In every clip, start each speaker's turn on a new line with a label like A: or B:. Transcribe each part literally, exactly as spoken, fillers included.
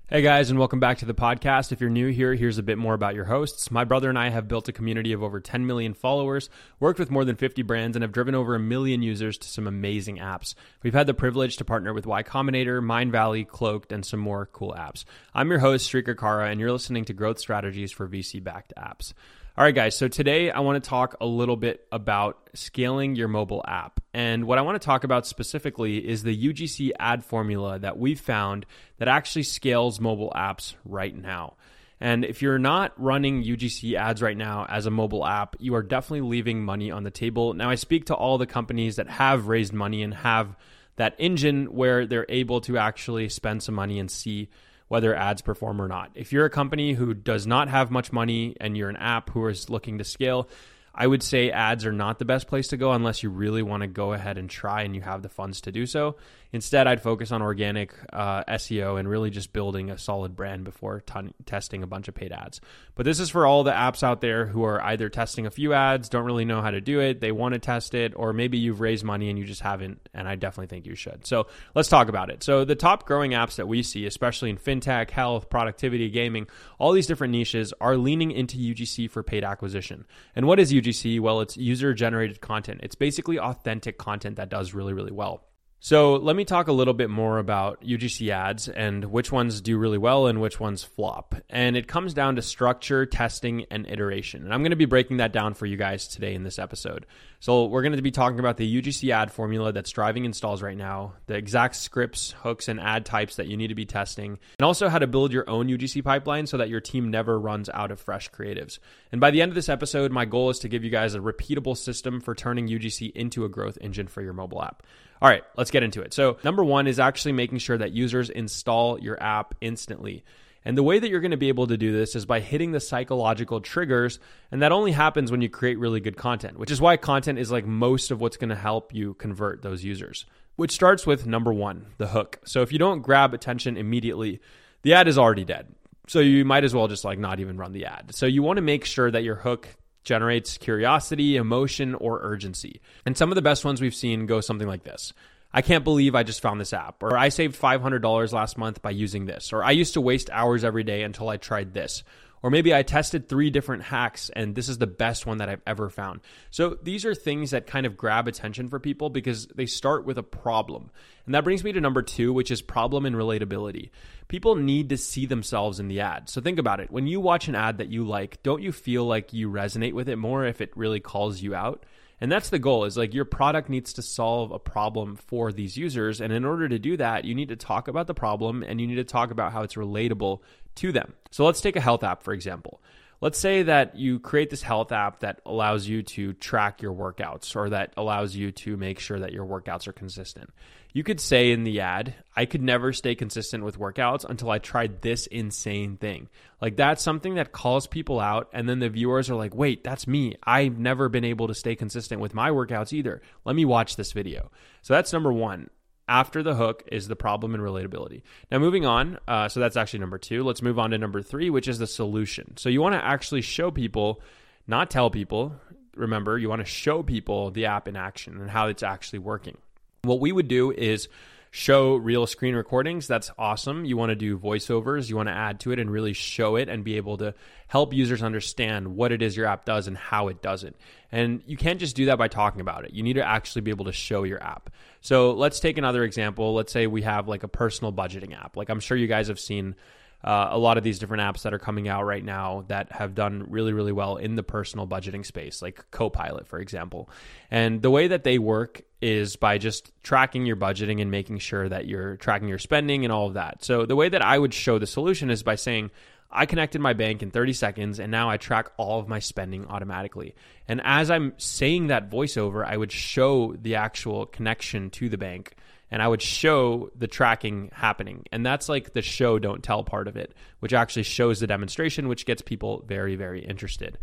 A: Hey guys, and welcome back to the podcast. If you're new here, here's a bit more about your hosts. My brother and I have built a community of over ten million followers, worked with more than fifty brands, and have driven over a million users to some amazing apps. We've had the privilege to partner with Y Combinator, Mindvalley, Cloaked, and some more cool apps. I'm your host, Srikar Kara, and you're listening to Growth Strategies for V C-backed apps. All right, guys, so today I want to talk a little bit about scaling your mobile app. And what I want to talk about specifically is the U G C ad formula that we've found that actually scales mobile apps right now. And if you're not running U G C ads right now as a mobile app, you are definitely leaving money on the table. Now, I speak to all the companies that have raised money and have that engine where they're able to actually spend some money and see whether ads perform or not. If you're a company who does not have much money and you're an app who is looking to scale, I would say ads are not the best place to go unless you really want to go ahead and try and you have the funds to do so. Instead, I'd focus on organic uh, S E O and really just building a solid brand before ton- testing a bunch of paid ads. But this is for all the apps out there who are either testing a few ads, don't really know how to do it, they want to test it, or maybe you've raised money and you just haven't, and I definitely think you should. So let's talk about it. So the top growing apps that we see, especially in fintech, health, productivity, gaming, all these different niches are leaning into U G C for paid acquisition. And what is U G C? Well, it's user-generated content. It's basically authentic content that does really, really well. So let me talk a little bit more about U G C ads and which ones do really well and which ones flop. And it comes down to structure, testing, and iteration. And I'm going to be breaking that down for you guys today in this episode. So we're going to be talking about the U G C ad formula that's driving installs right now, the exact scripts, hooks, and ad types that you need to be testing, and also how to build your own U G C pipeline so that your team never runs out of fresh creatives. And by the end of this episode, my goal is to give you guys a repeatable system for turning U G C into a growth engine for your mobile app. All right, let's get into it. So number one is actually making sure that users install your app instantly. And the way that you're going to be able to do this is by hitting the psychological triggers. And that only happens when you create really good content, which is why content is like most of what's going to help you convert those users, which starts with number one, the hook. So if you don't grab attention immediately, the ad is already dead. So you might as well just like not even run the ad. So you want to make sure that your hook generates curiosity, emotion, or urgency. And some of the best ones we've seen go something like this. I can't believe I just found this app. Or I saved five hundred dollars last month by using this. Or I used to waste hours every day until I tried this. Or maybe I tested three different hacks and this is the best one that I've ever found. So these are things that kind of grab attention for people because they start with a problem. And that brings me to number two, which is problem and relatability. People need to see themselves in the ad. So think about it. When you watch an ad that you like, don't you feel like you resonate with it more if it really calls you out? And that's the goal, is like your product needs to solve a problem for these users. And in order to do that, you need to talk about the problem and you need to talk about how it's relatable to them. So let's take a health app, for example. Let's say that you create this health app that allows you to track your workouts or that allows you to make sure that your workouts are consistent. You could say in the ad, I could never stay consistent with workouts until I tried this insane thing. Like that's something that calls people out. And then the viewers are like, wait, that's me. I've never been able to stay consistent with my workouts either. Let me watch this video. So that's number one. After the hook is the problem and relatability. Now moving on, uh, so that's actually number two. Let's move on to number three, which is the solution. So you want to actually show people, not tell people. Remember, you want to show people the app in action and how it's actually working. What we would do is show real screen recordings. That's awesome. You want to do voiceovers. You want to add to it and really show it and be able to help users understand what it is your app does and how it does it. And you can't just do that by talking about it. You need to actually be able to show your app. So let's take another example. Let's say we have like a personal budgeting app. Like I'm sure you guys have seen Uh, a lot of these different apps that are coming out right now that have done really, really well in the personal budgeting space, like Copilot, for example. And the way that they work is by just tracking your budgeting and making sure that you're tracking your spending and all of that. So the way that I would show the solution is by saying, I connected my bank in thirty seconds and now I track all of my spending automatically. And as I'm saying that voiceover, I would show the actual connection to the bank and I would show the tracking happening. And that's like the show, don't tell part of it, which actually shows the demonstration, which gets people very, very interested.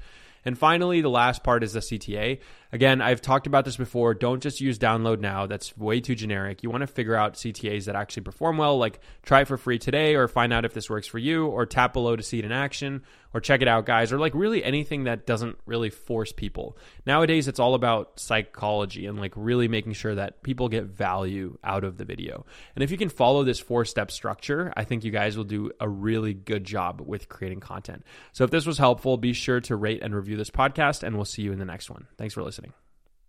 A: And finally, the last part is the C T A. Again, I've talked about this before. Don't just use download now. That's way too generic. You want to figure out C T As that actually perform well, like try it for free today or find out if this works for you, or tap below to see it in action, or check it out, guys, or like really anything that doesn't really force people. Nowadays, it's all about psychology and like really making sure that people get value out of the video. And if you can follow this four-step structure, I think you guys will do a really good job with creating content. So if this was helpful, be sure to rate and review this podcast, and we'll see you in the next one. Thanks for listening.